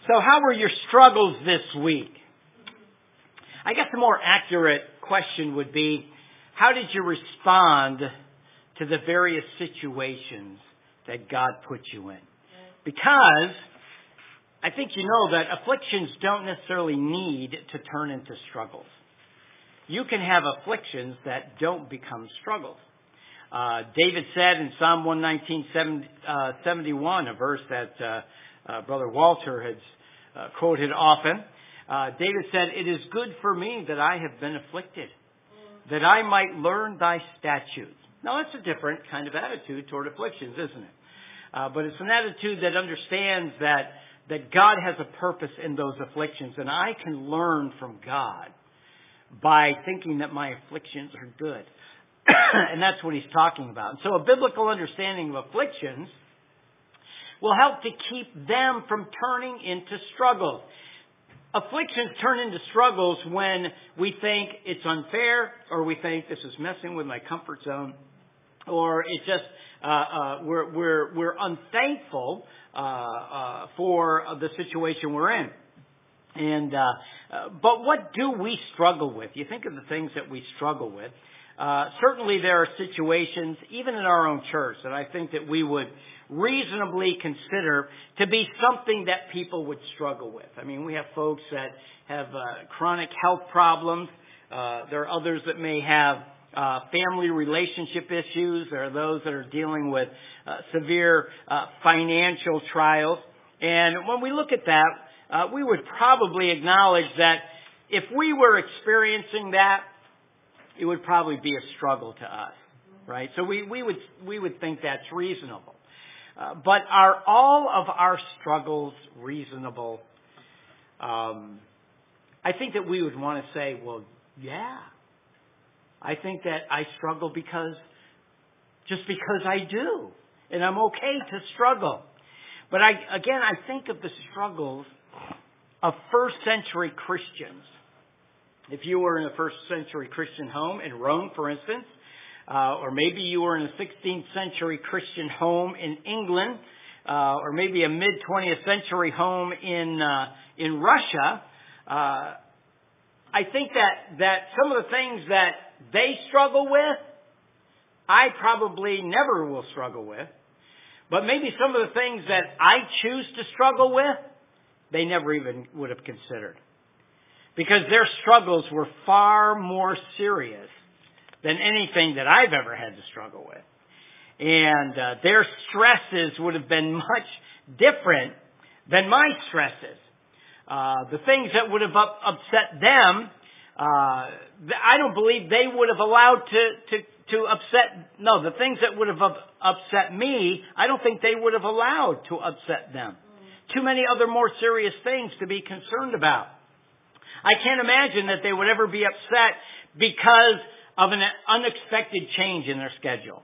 So how were your struggles this week? I guess the more accurate question would be, how did you respond to the various situations that God put you in? Because I think you know that afflictions don't necessarily need to turn into struggles. You can have afflictions that don't become struggles. David said in Psalm 119:71, a verse that Brother Walter has quoted often, David said, "It is good for me that I have been afflicted, that I might learn thy statutes." Now that's a different kind of attitude toward afflictions, isn't it? But it's an attitude that understands that God has a purpose in those afflictions, and I can learn from God by thinking that my afflictions are good. And that's what he's talking about. And so a biblical understanding of afflictions will help to keep them from turning into struggles. Afflictions turn into struggles when we think it's unfair, or we think this is messing with my comfort zone, or it just we're unthankful for the situation we're in. And but what do we struggle with? You think of the things that we struggle with. Certainly there are situations, even in our own church, that I think that we would reasonably consider to be something that people would struggle with. I mean, we have folks that have chronic health problems. There are others that may have family relationship issues. There are those that are dealing with severe financial trials. And when we look at that, we would probably acknowledge that if we were experiencing that, it would probably be a struggle to us, right? So we would think that's reasonable. But are all of our struggles reasonable? I think that we would want to say, well, yeah. I think that I struggle because I do. And I'm okay to struggle. But I think of the struggles of first century Christians. If you were in a first century Christian home in Rome, for instance, or maybe you were in a 16th century Christian home in England, or maybe a mid-20th century home in Russia, I think that some of the things that they struggle with, I probably never will struggle with. But maybe some of the things that I choose to struggle with, they never even would have considered. Because their struggles were far more serious than anything that I've ever had to struggle with. And their stresses would have been much different than my stresses. The things that would have upset them, I don't believe they would have allowed to upset. No, the things that would have upset me, I don't think they would have allowed to upset them. Too many other more serious things to be concerned about. I can't imagine that they would ever be upset because of an unexpected change in their schedule.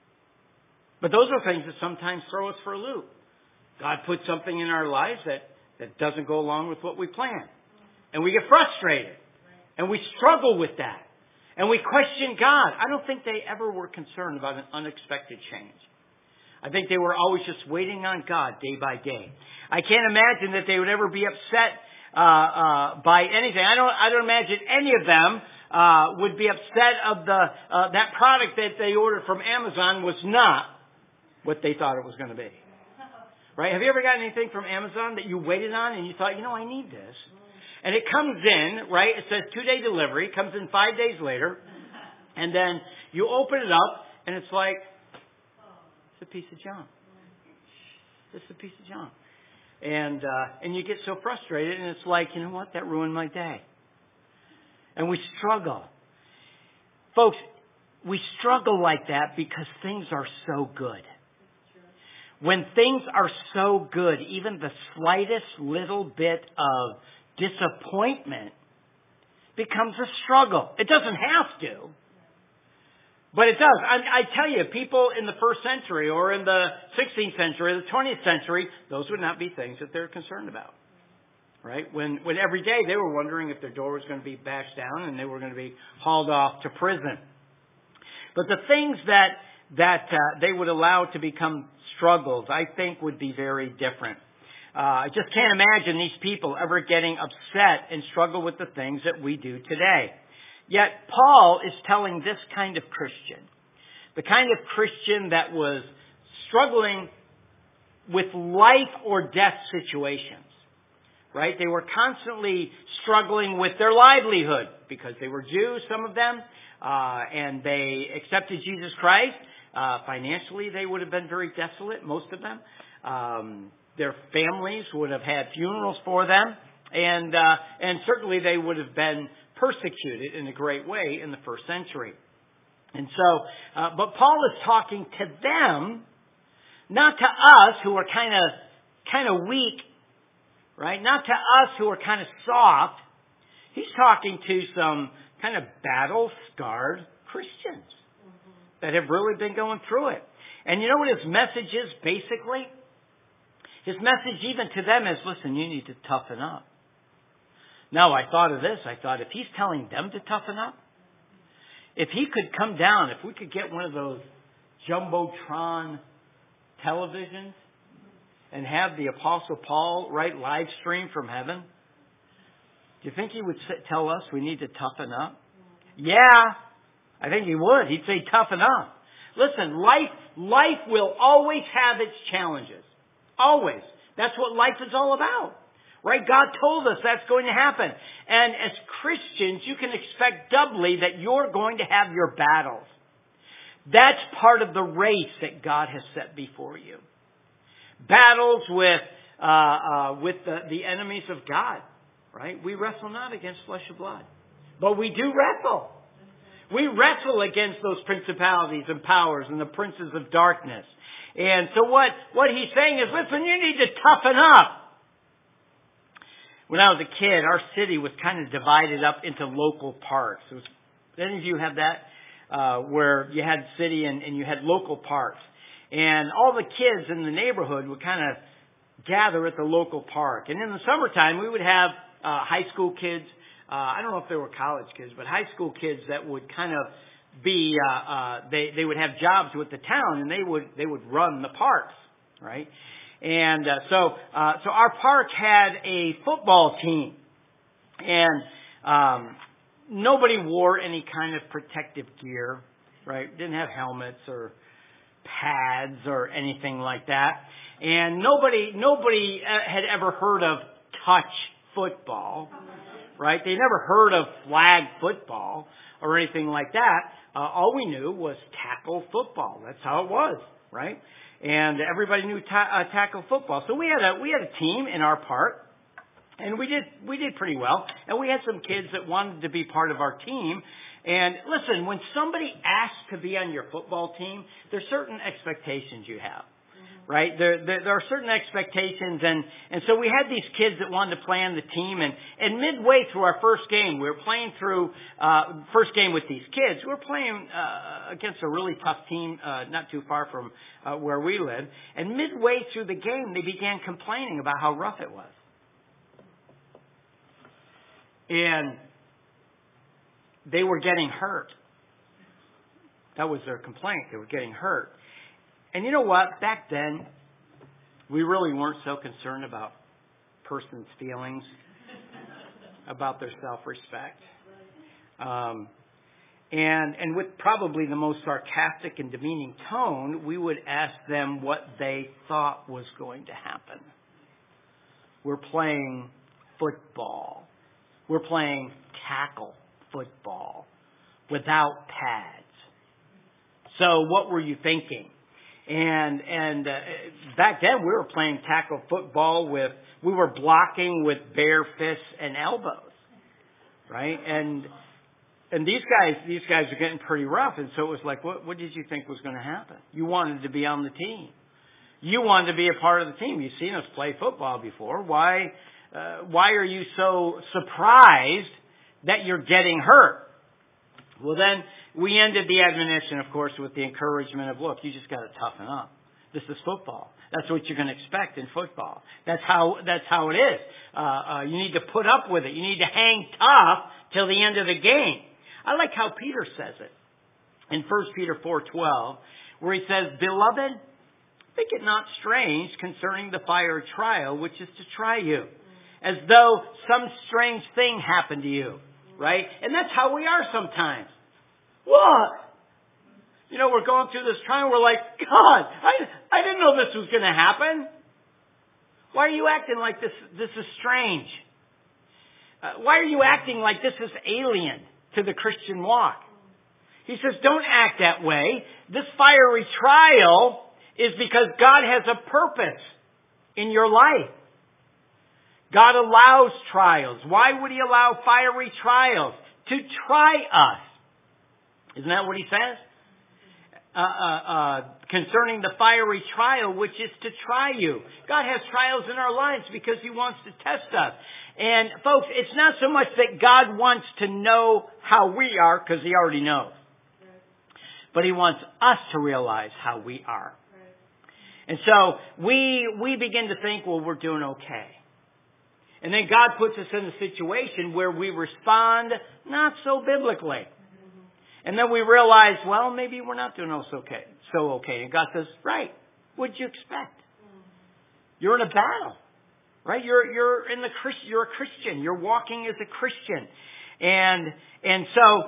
But those are things that sometimes throw us for a loop. God puts something in our lives that doesn't go along with what we planned. And we get frustrated. And we struggle with that. And we question God. I don't think they ever were concerned about an unexpected change. I think they were always just waiting on God day by day. I can't imagine that they would ever be upset by anything. I don't imagine any of them would be upset of that product that they ordered from Amazon was not what they thought it was going to be. Right? Have you ever gotten anything from Amazon that you waited on and you thought, I need this? And it comes in, right? It says 2-day delivery. Comes in 5 days later. And then you open it up and it's like, it's a piece of junk. It's a piece of junk. And you get so frustrated, and it's like, you know what? That ruined my day. And we struggle. Folks, we struggle like that because things are so good. When things are so good, even the slightest little bit of disappointment becomes a struggle. It doesn't have to. But it does. I tell you, people in the first century or in the 16th century or the 20th century, those would not be things that they're concerned about. Right? When every day they were wondering if their door was going to be bashed down and they were going to be hauled off to prison. But the things that they would allow to become struggles, I think, would be very different. I just can't imagine these people ever getting upset and struggle with the things that we do today. Yet Paul is telling this kind of Christian, the kind of Christian that was struggling with life or death situations, right? They were constantly struggling with their livelihood because they were Jews, some of them, and they accepted Jesus Christ. Financially, they would have been very desolate, most of them. Their families would have had funerals for them, and certainly they would have been persecuted in a great way in the first century. And so, but Paul is talking to them, not to us who are kind of weak, right? Not to us who are kind of soft. He's talking to some kind of battle-scarred Christians that have really been going through it. And you know what his message is, basically? His message even to them is, listen, you need to toughen up. Now, I thought of this. I thought, if he's telling them to toughen up, if he could come down, if we could get one of those Jumbotron televisions and have the Apostle Paul live stream from heaven, do you think he would tell us we need to toughen up? Yeah, I think he would. He'd say toughen up. Listen, life will always have its challenges. Always. That's what life is all about. Right? God told us that's going to happen. And as Christians, you can expect doubly that you're going to have your battles. That's part of the race that God has set before you. Battles with the enemies of God. Right? We wrestle not against flesh and blood. But we do wrestle. We wrestle against those principalities and powers and the princes of darkness. And so what he's saying is, listen, you need to toughen up. When I was a kid, our city was kind of divided up into local parks. Did any of you have that? Where you had city and you had local parks. And all the kids in the neighborhood would kind of gather at the local park. And in the summertime, we would have high school kids. I don't know if they were college kids, but high school kids that would kind of be, they would have jobs with the town, and they would run the parks, right? And so our park had a football team, and nobody wore any kind of protective gear, right? Didn't have helmets or pads or anything like that, and nobody had ever heard of touch football. Right? They never heard of flag football or anything like that. All we knew was tackle football. That's how it was, right? And everybody knew tackle football. So we had a team in our park, and we did pretty well. And we had some kids that wanted to be part of our team. And listen, when somebody asks to be on your football team, there's certain expectations you have. Right? There are certain expectations, and so we had these kids that wanted to play on the team, and midway through our first game, we were playing through first game with these kids. We were playing against a really tough team not too far from where we live, and midway through the game, they began complaining about how rough it was. And they were getting hurt. That was their complaint. They were getting hurt. And you know what? Back then, we really weren't so concerned about person's feelings, about their self-respect. And with probably the most sarcastic and demeaning tone, we would ask them what they thought was going to happen. We're playing football. We're playing tackle football without pads. So what were you thinking? And back then we were playing tackle football we were blocking with bare fists and elbows, right? And these guys are getting pretty rough, and so it was like, what did you think was going to happen? You wanted to be on the team. You wanted to be a part of the team. You've seen us play football before. Why are you so surprised that you're getting hurt? Well, then we ended the admonition, of course, with the encouragement of, look, you just got to toughen up. This is football. That's what you're going to expect in football. That's how it is. You need to put up with it. You need to hang tough till the end of the game. I like how Peter says it in 1 Peter 4:12, where he says, "Beloved, think it not strange concerning the fire trial, which is to try you, as though some strange thing happened to you, right? And that's how we are sometimes. What? We're going through this trial, we're like, God, I didn't know this was going to happen. Why are you acting like this is strange? Why are you acting like this is alien to the Christian walk? He says, don't act that way. This fiery trial is because God has a purpose in your life. God allows trials. Why would He allow fiery trials? To try us. Isn't that what He says? Concerning the fiery trial, which is to try you. God has trials in our lives because He wants to test us. And folks, it's not so much that God wants to know how we are, because He already knows. But He wants us to realize how we are. And so we begin to think, well, we're doing okay. And then God puts us in a situation where we respond not so biblically. And then we realize, well, maybe we're not doing so okay. And God says, right, what'd you expect? You're in a battle, right? You're a Christian. You're walking as a Christian. And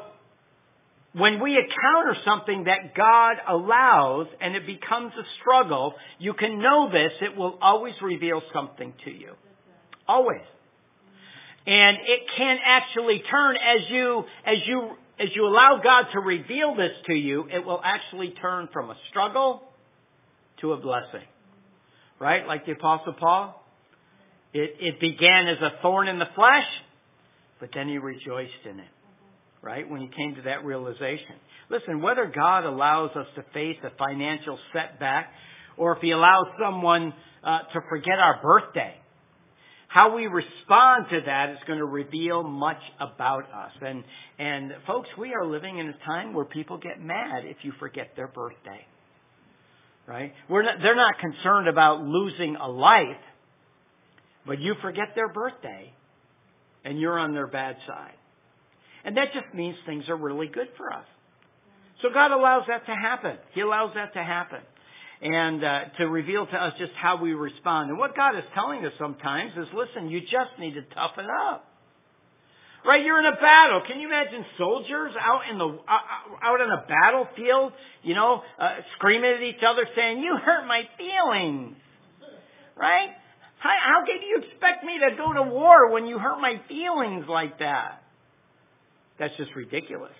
so when we encounter something that God allows and it becomes a struggle, you can know this, it will always reveal something to you. Always. And it can actually turn as you allow God to reveal this to you, it will actually turn from a struggle to a blessing. Right? Like the Apostle Paul. It began as a thorn in the flesh, but then he rejoiced in it. Right? When he came to that realization. Listen, whether God allows us to face a financial setback, or if He allows someone to forget our birthday, how we respond to that is going to reveal much about us. And folks, we are living in a time where people get mad if you forget their birthday. Right? They're not concerned about losing a life, but you forget their birthday and you're on their bad side. And that just means things are really good for us. So God allows that to happen. He allows that to happen. And to reveal to us just how we respond. And what God is telling us sometimes is, listen, you just need to toughen up. Right? You're in a battle. Can you imagine soldiers out on a battlefield, screaming at each other saying, you hurt my feelings. Right? How can you expect me to go to war when you hurt my feelings like that? That's just ridiculous.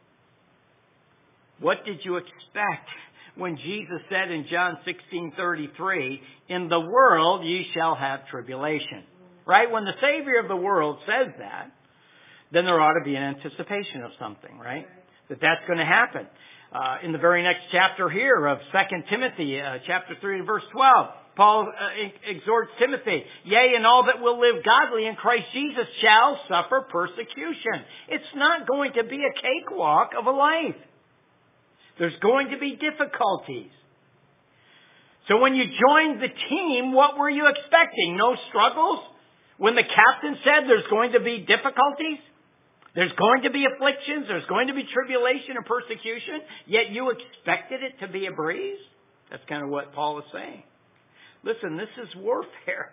What did you expect when Jesus said in John 16:33, in the world ye shall have tribulation? Right? When the Savior of the world says that, then there ought to be an anticipation of something, right? That's going to happen. In the very next chapter here of 2 Timothy, chapter 3 and verse 12, Paul exhorts Timothy, yea, and all that will live godly in Christ Jesus shall suffer persecution. It's not going to be a cakewalk of a life. There's going to be difficulties. So when you joined the team, what were you expecting? No struggles? When the captain said there's going to be difficulties, there's going to be afflictions, there's going to be tribulation and persecution, yet you expected it to be a breeze? That's kind of what Paul is saying. Listen, this is warfare.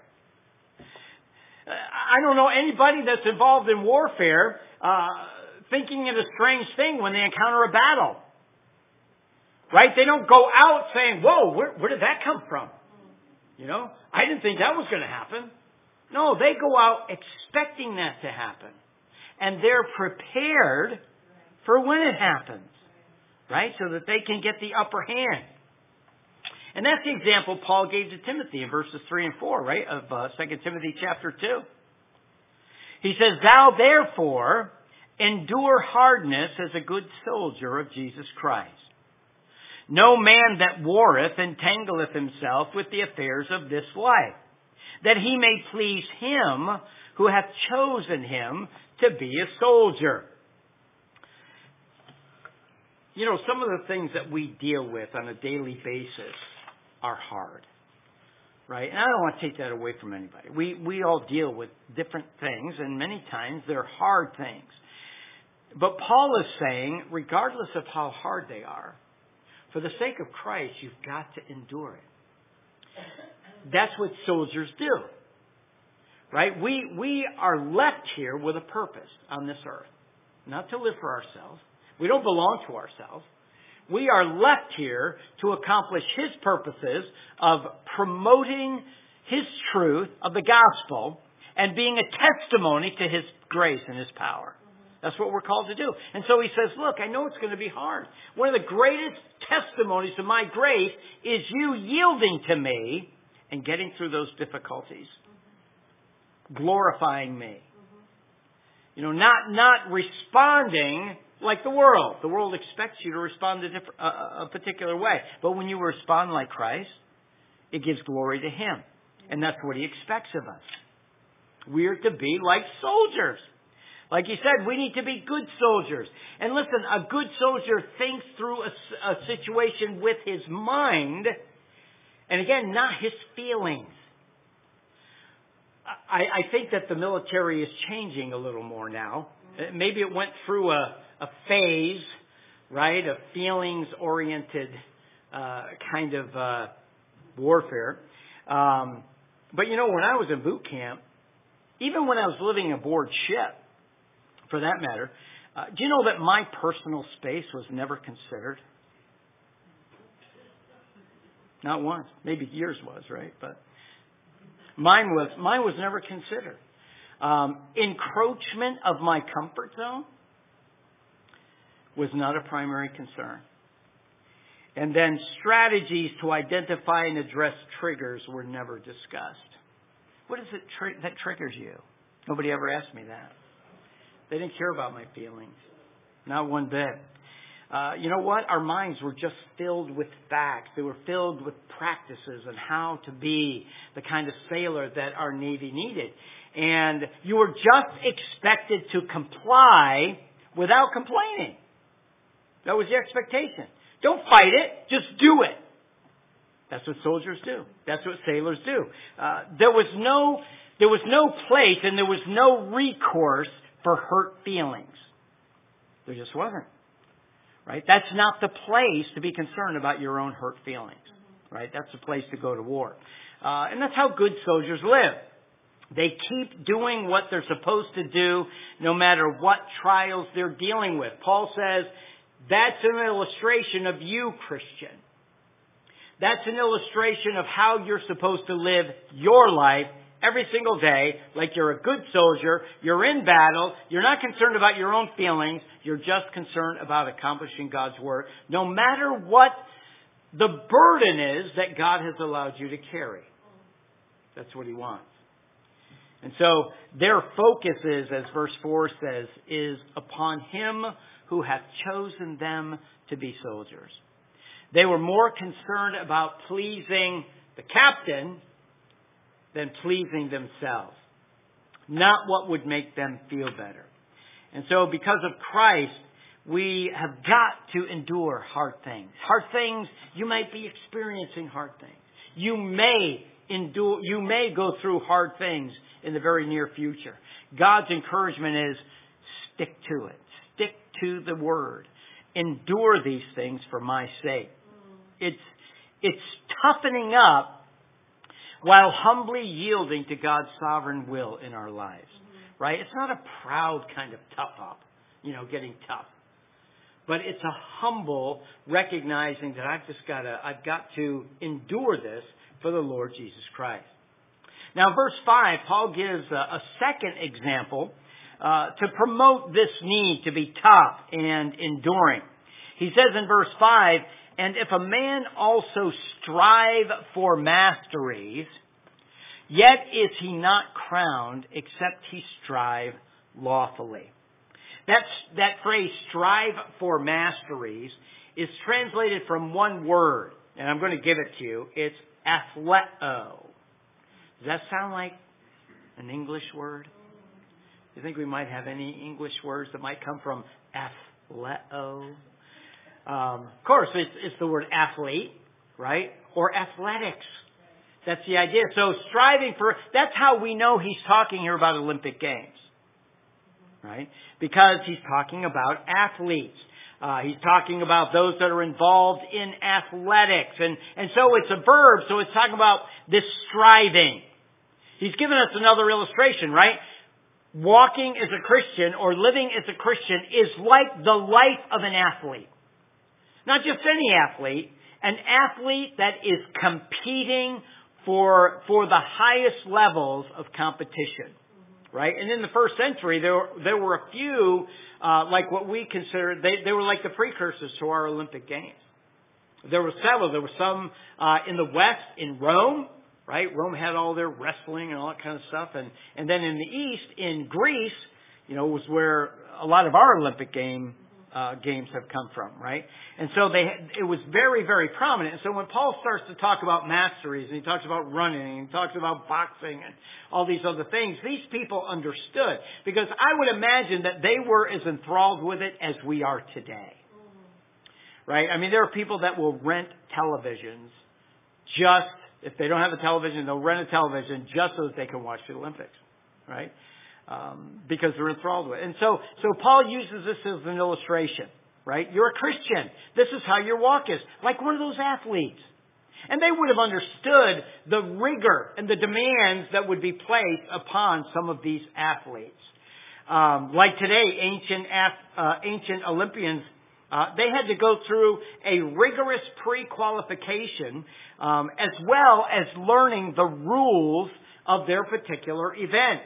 I don't know anybody that's involved in warfare thinking it a strange thing when they encounter a battle. Right? They don't go out saying, whoa, where did that come from? I didn't think that was going to happen. No, they go out expecting that to happen. And they're prepared for when it happens. Right? So that they can get the upper hand. And that's the example Paul gave to Timothy in verses 3 and 4, right? Of 2 Timothy chapter 2. He says, thou therefore endure hardness as a good soldier of Jesus Christ. No man that warreth entangleth himself with the affairs of this life, that he may please him who hath chosen him to be a soldier. Some of the things that we deal with on a daily basis are hard. Right? And I don't want to take that away from anybody. We all deal with different things, and many times they're hard things. But Paul is saying, regardless of how hard they are, for the sake of Christ, you've got to endure it. That's what soldiers do. Right? We are left here with a purpose on this earth. Not to live for ourselves. We don't belong to ourselves. We are left here to accomplish His purposes of promoting His truth of the gospel and being a testimony to His grace and His power. That's what we're called to do. And so He says, look, I know it's going to be hard. One of the greatest testimonies of my grace is you yielding to me and getting through those difficulties. Glorifying me. You know, not responding like the world. The world expects you to respond a particular way. But when you respond like Christ, it gives glory to Him. And that's what He expects of us. We are to be like soldiers. Like He said, we need to be good soldiers. And listen, a good soldier thinks through a situation with his mind. And again, not his feelings. I think that the military is changing a little more now. Maybe it went through a phase, right, of feelings-oriented kind of warfare. But you know, when I was in boot camp, even when I was living aboard ship, for that matter, do you know that my personal space was never considered? Not once. Maybe yours was, right? But mine was never considered. Encroachment of my comfort zone was not a primary concern. And then strategies to identify and address triggers were never discussed. What is it that triggers you? Nobody ever asked me that. They didn't care about my feelings. Not one bit. You know what? Our minds were just filled with facts. They were filled with practices on how to be the kind of sailor that our Navy needed. And you were just expected to comply without complaining. That was the expectation. Don't fight it. Just do it. That's what soldiers do. That's what sailors do. There was no place and there was no recourse for hurt feelings. There just wasn't. Right? That's not the place to be concerned about your own hurt feelings. Right? That's the place to go to war. And that's how good soldiers live. They keep doing what they're supposed to do no matter what trials they're dealing with. Paul says, that's an illustration of you, Christian. That's an illustration of how you're supposed to live your life every single day, like you're a good soldier, you're in battle, you're not concerned about your own feelings, you're just concerned about accomplishing God's work, no matter what the burden is that God has allowed you to carry. That's what He wants. And so their focus is, as verse 4 says, is upon Him who hath chosen them to be soldiers. They were more concerned about pleasing the captain than pleasing themselves. Not what would make them feel better. And so because of Christ, we have got to endure hard things. Hard things, you might be experiencing hard things. You may go through hard things in the very near future. God's encouragement is stick to it. Stick to the Word. Endure these things for my sake. It's toughening up while humbly yielding to God's sovereign will in our lives. Right? It's not a proud kind of tough up, getting tough. But it's a humble recognizing that I've got to endure this for the Lord Jesus Christ. Now, verse 5, Paul gives a second example to promote this need to be tough and enduring. He says in verse 5, and if a man also strive for masteries, yet is he not crowned except he strive lawfully. That phrase, strive for masteries, is translated from one word, and I'm going to give it to you. It's athleo. Does that sound like an English word? Do you think we might have any English words that might come from athleo? Of course, it's the word athlete, right? Or athletics. That's the idea. So striving for, that's how we know he's talking here about Olympic Games. Right? Because he's talking about athletes. He's talking about those that are involved in athletics. And so it's a verb, so it's talking about this striving. He's given us another illustration, right? Walking as a Christian or living as a Christian is like the life of an athlete. Not just any athlete, an athlete that is competing for the highest levels of competition. Right? And in the first century, there were a few, like what we consider, they were like the precursors to our Olympic Games. There were several. There were some in the West, in Rome, right? Rome had all their wrestling and all that kind of stuff. And then in the East, in Greece, was where a lot of our Olympic games have come from, right? And so it was very, very prominent. And so when Paul starts to talk about masteries, and he talks about running, and he talks about boxing, and all these other things, these people understood. Because I would imagine that they were as enthralled with it as we are today. Right? I mean, there are people that will rent televisions just, if they don't have a television, they'll rent a television just so that they can watch the Olympics. Right? Because they're enthralled with it. And so Paul uses this as an illustration, right? You're a Christian. This is how your walk is. Like one of those athletes. And they would have understood the rigor and the demands that would be placed upon some of these athletes. Like today, ancient Olympians, they had to go through a rigorous pre-qualification, as well as learning the rules of their particular event.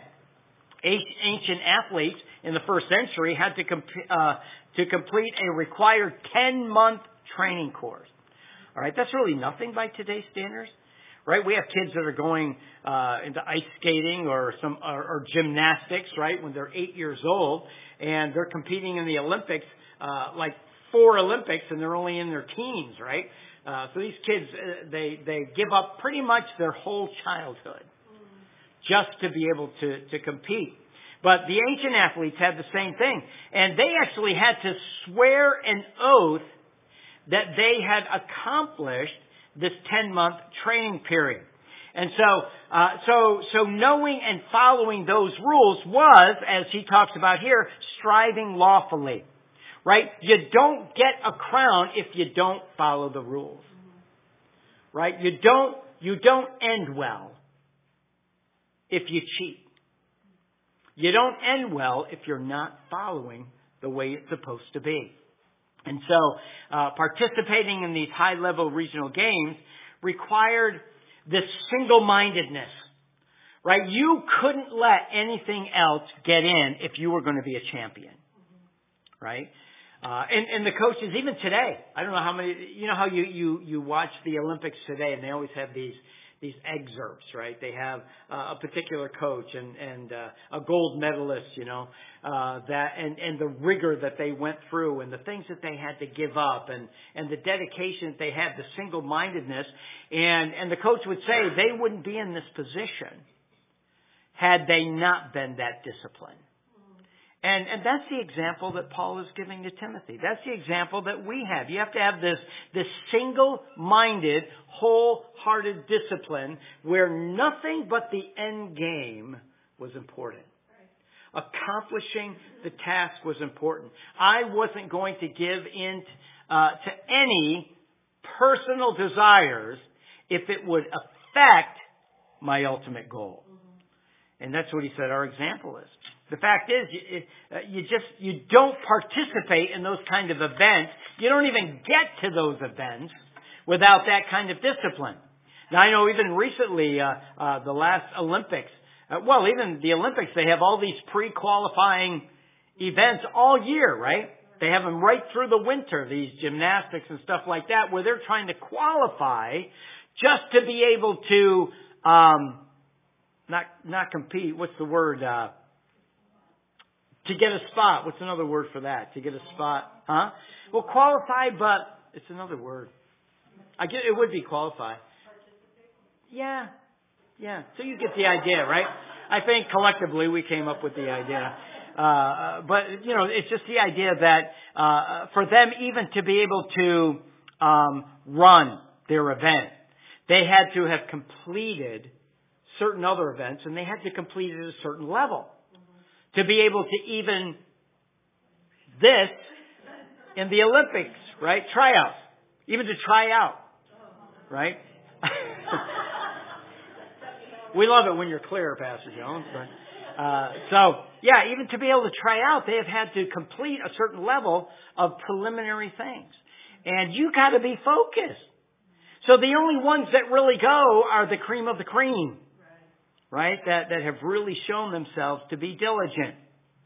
Ancient athletes in the first century had to complete a required 10-month training course. All right, that's really nothing by today's standards, right? We have kids that are going into ice skating or gymnastics, right, when they're 8 years old, and they're competing in the Olympics, like 4 Olympics, and they're only in their teens, right? So these kids, they give up pretty much their whole childhood just to be able to compete. But the ancient athletes had the same thing. And they actually had to swear an oath that they had accomplished this 10-month training period. And so knowing and following those rules was, as he talks about here, striving lawfully. Right? You don't get a crown if you don't follow the rules. Right? You don't end well if you cheat. You don't end well if you're not following the way it's supposed to be. And so, participating in these high-level regional games required this single-mindedness. Right? You couldn't let anything else get in if you were going to be a champion. Right? And the coaches, even today, I don't know how many, how you watch the Olympics today, and they always have these excerpts, right? They have a particular coach and a gold medalist, that and the rigor that they went through and the things that they had to give up and the dedication that they had, the single-mindedness. And the coach would say they wouldn't be in this position had they not been that disciplined. And that's the example that Paul is giving to Timothy. That's the example that we have. You have to have this single-minded, wholehearted discipline where nothing but the end game was important. Accomplishing the task was important. I wasn't going to give in to any personal desires if it would affect my ultimate goal. And that's what he said our example is. The fact is, you don't participate in those kind of events. You don't even get to those events without that kind of discipline. Now, I know even recently, the last Olympics, even the Olympics, they have all these pre-qualifying events all year, right? They have them right through the winter, these gymnastics and stuff like that, where they're trying to qualify just to be able to not compete. What's the word? To get a spot. What's another word for that? To get a spot. Huh? Well, qualify, but it's another word. It would be qualify. Yeah. So you get the idea, right? I think collectively we came up with the idea. But, it's just the idea that for them even to be able to run their event, they had to have completed certain other events, and they had to complete it at a certain level. To be able to even in the Olympics, right? Tryouts. Even to try out, right? We love it when you're clear, Pastor Jones. But, even to be able to try out, they have had to complete a certain level of preliminary things. And you got to be focused. So the only ones that really go are the cream of the cream, right? That have really shown themselves to be diligent.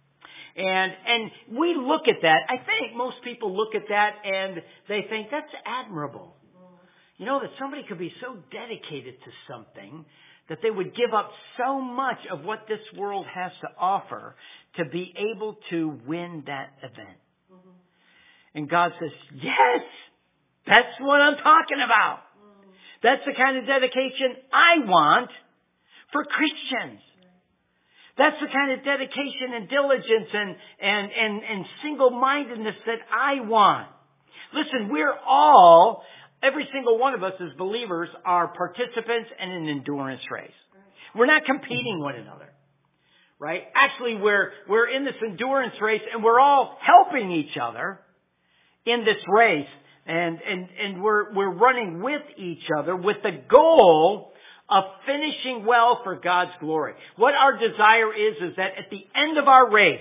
And we look at that. I think most people look at that and they think that's admirable. You know, that somebody could be so dedicated to something that they would give up so much of what this world has to offer to be able to win that event. And God says, yes, that's what I'm talking about. That's the kind of dedication I want for Christians. That's the kind of dedication and diligence and single-mindedness that I want. Listen, every single one of us as believers are participants in an endurance race. We're not competing one another, right? Actually, we're in this endurance race and we're all helping each other in this race. And we're running with each other with the goal of finishing well for God's glory. What our desire is that at the end of our race,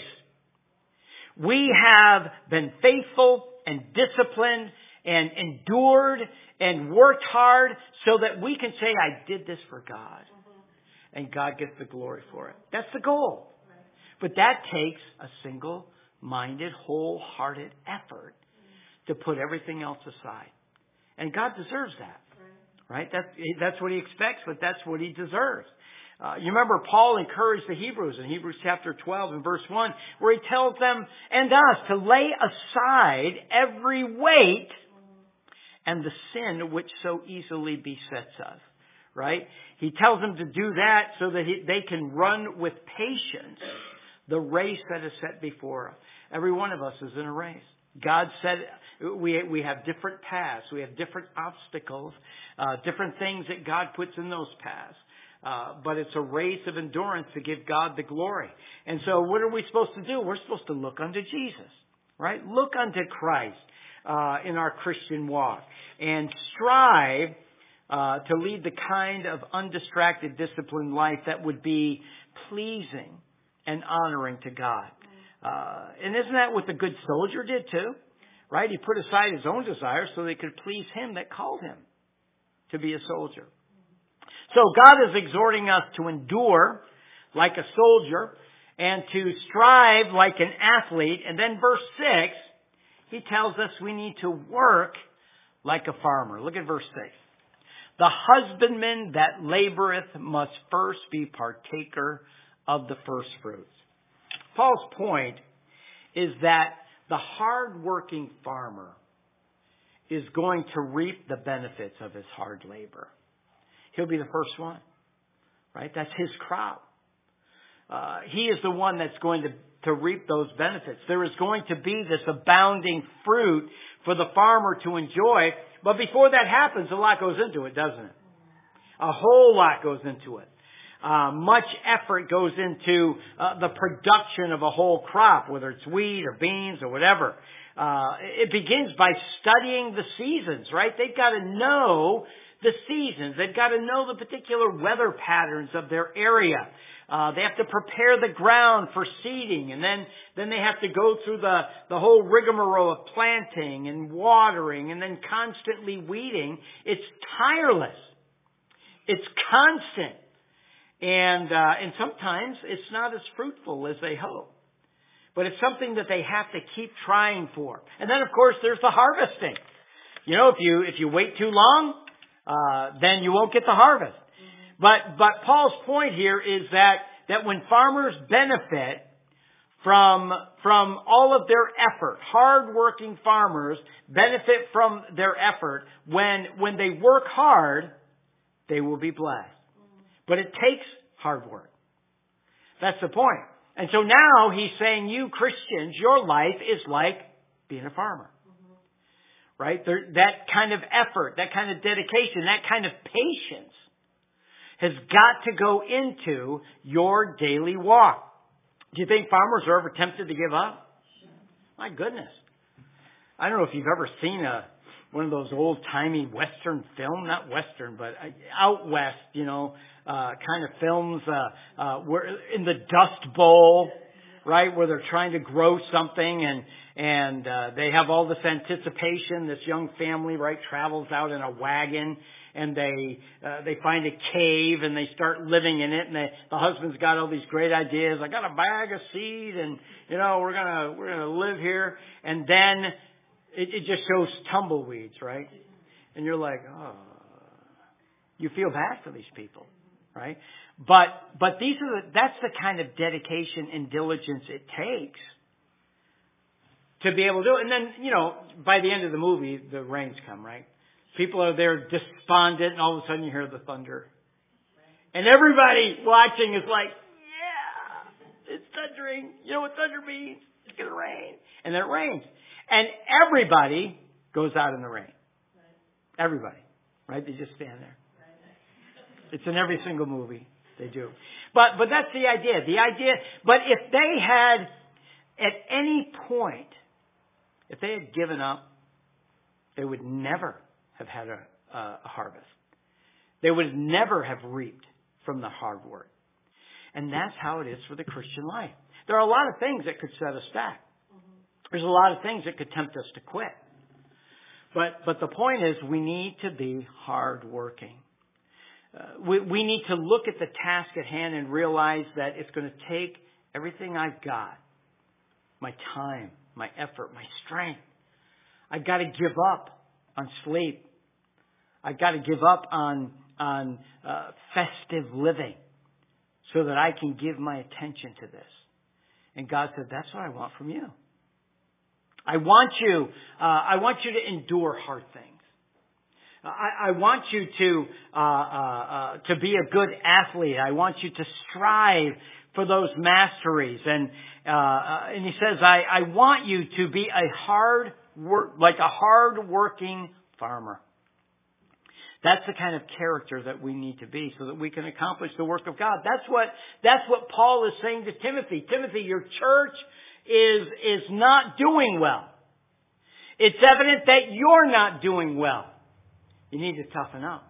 we have been faithful and disciplined and endured and worked hard so that we can say, I did this for God. And God gets the glory for it. That's the goal. But that takes a single-minded, wholehearted effort to put everything else aside. And God deserves that. Right? That's what He expects, but that's what He deserves. You remember Paul encouraged the Hebrews in Hebrews chapter 12 and verse 1, where he tells them and us to lay aside every weight and the sin which so easily besets us. Right? He tells them to do that so that they can run with patience the race that is set before us. Every one of us is in a race. God said we have different paths. We have different obstacles, different things that God puts in those paths. But it's a race of endurance to give God the glory. And so what are we supposed to do? We're supposed to look unto Jesus, right? Look unto Christ in our Christian walk and strive to lead the kind of undistracted, disciplined life that would be pleasing and honoring to God. And isn't that what the good soldier did too? Right? He put aside his own desires so they could please Him that called him to be a soldier. So God is exhorting us to endure like a soldier and to strive like an athlete. And then verse 6, He tells us we need to work like a farmer. Look at verse 6. The husbandman that laboreth must first be partaker of the first fruits. Paul's point is that the hard-working farmer is going to reap the benefits of his hard labor. He'll be the first one, right? That's his crop. He is the one that's going to reap those benefits. There is going to be this abounding fruit for the farmer to enjoy. But before that happens, a lot goes into it, doesn't it? A whole lot goes into it. Much effort goes into the production of a whole crop, whether it's wheat or beans or whatever. It begins by studying the seasons, right? They've got to know the seasons. They've got to know the particular weather patterns of their area. They have to prepare the ground for seeding, and then they have to go through the whole rigmarole of planting and watering and then constantly weeding. It's tireless. It's constant. And sometimes it's not as fruitful as they hope. But it's something that they have to keep trying for. And then, of course, there's the harvesting. You know, if you wait too long, then you won't get the harvest. But Paul's point here is that when farmers benefit from all of their effort, hard-working farmers benefit from their effort. When they work hard, they will be blessed. But it takes hard work. That's the point. And so now he's saying, you Christians, your life is like being a farmer. Right? That kind of effort, that kind of dedication, that kind of patience has got to go into your daily walk. Do you think farmers are ever tempted to give up? My goodness. I don't know if you've ever seen one of those old-timey Western film, not Western, but out West, kind of films, where in the Dust Bowl, right, where they're trying to grow something and they have all this anticipation. This young family, right, travels out in a wagon and they find a cave and they start living in it, and the husband's got all these great ideas. I got a bag of seed and, we're gonna live here. And then it just shows tumbleweeds, right? And you're like, oh, you feel bad for these people, right? But that's the kind of dedication and diligence it takes to be able to do it. And then, by the end of the movie, the rains come, right? People are there despondent, and all of a sudden you hear the thunder. And everybody watching is like, yeah, it's thundering. You know what thunder means? It's going to rain. And then it rains. And everybody goes out in the rain. Everybody. Right? They just stand there. It's in every single movie they do. But that's the idea. But if they had, at any point, if they had given up, they would never have had a harvest. They would never have reaped from the hard work. And that's how it is for the Christian life. There are a lot of things that could set us back. There's a lot of things that could tempt us to quit. But the point is, we need to be hardworking. We need to look at the task at hand and realize that it's going to take everything I've got, my time, my effort, my strength. I've got to give up on sleep. I've got to give up on festive living so that I can give my attention to this. And God said, that's what I want from you. I want you to endure hard things. I want you to be a good athlete. I want you to strive for those masteries. And he says, I want you to be like a hard-working farmer. That's the kind of character that we need to be so that we can accomplish the work of God. That's what Paul is saying to Timothy. Timothy, your church is not doing well. It's evident that you're not doing well. You need to toughen up.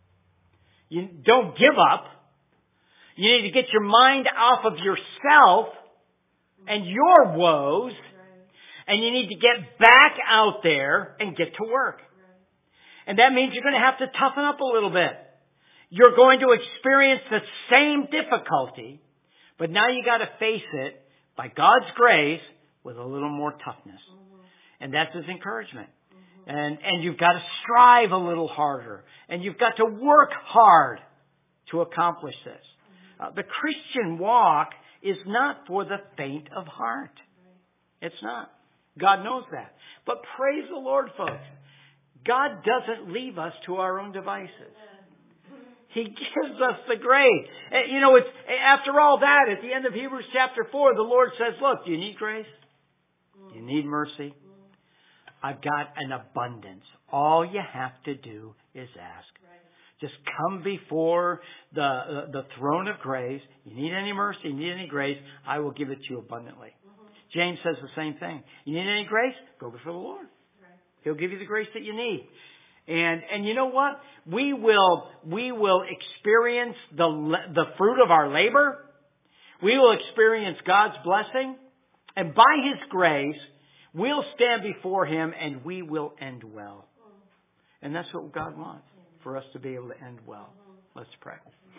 You don't give up. You need to get your mind off of yourself and your woes, and you need to get back out there and get to work. And that means you're going to have to toughen up a little bit. You're going to experience the same difficulty, but now you got to face it by God's grace with a little more toughness. And that's His encouragement. And you've got to strive a little harder. And you've got to work hard to accomplish this. The Christian walk is not for the faint of heart. It's not. God knows that. But praise the Lord, folks. God doesn't leave us to our own devices. He gives us the grace. It's after all that, at the end of Hebrews chapter 4, the Lord says, look, do you need grace? Do you need mercy? I've got an abundance. All you have to do is ask. Just come before the throne of grace. You need any mercy, you need any grace, I will give it to you abundantly. James says the same thing. You need any grace? Go before the Lord. He'll give you the grace that you need. And you know what? We will experience the fruit of our labor. We will experience God's blessing. And by His grace, we'll stand before Him and we will end well. And that's what God wants, for us to be able to end well. Let's pray.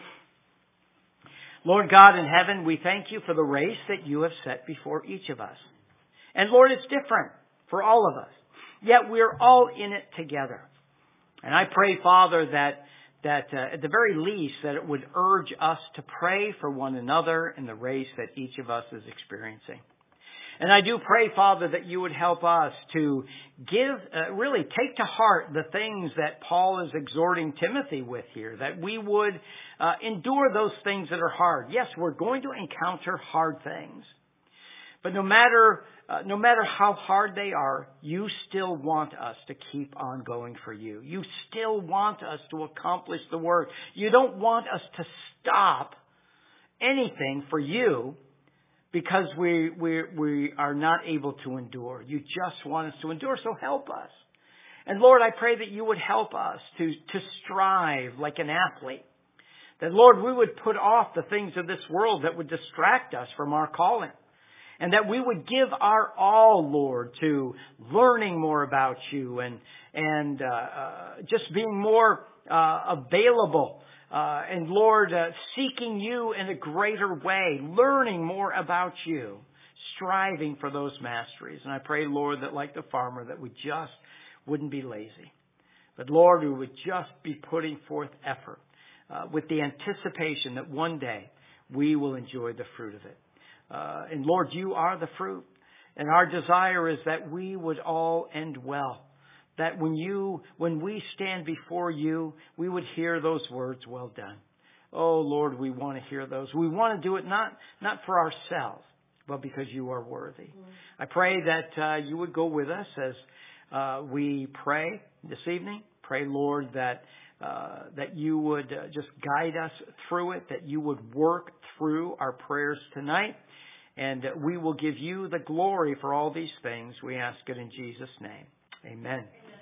Lord God in heaven, we thank You for the race that You have set before each of us. And Lord, it's different for all of us. Yet we're all in it together. And I pray, Father, that at the very least, that it would urge us to pray for one another in the race that each of us is experiencing. And I do pray, Father, that You would help us to really take to heart the things that Paul is exhorting Timothy with here, that we would endure those things that are hard. Yes, we're going to encounter hard things. But no matter how hard they are, You still want us to keep on going for You. You still want us to accomplish the work. You don't want us to stop anything for You because we are not able to endure. You just want us to endure, so help us. And Lord, I pray that you would help us to strive like an athlete. That, Lord, we would put off the things of this world that would distract us from our calling. And that we would give our all, Lord, to learning more about you and just being more available. And Lord, seeking you in a greater way, learning more about you, striving for those masteries. And I pray, Lord, that like the farmer, that we just wouldn't be lazy. But Lord, we would just be putting forth effort with the anticipation that one day we will enjoy the fruit of it. And Lord, you are the fruit. And our desire is that we would all end well. That when we stand before you, we would hear those words, well done. Oh Lord, we want to hear those. We want to do it not for ourselves, but because you are worthy. I pray that you would go with us as we pray this evening. Pray, Lord, that you would just guide us through it, that you would work through our prayers tonight, and we will give you the glory for all these things. We ask it in Jesus' name. Amen.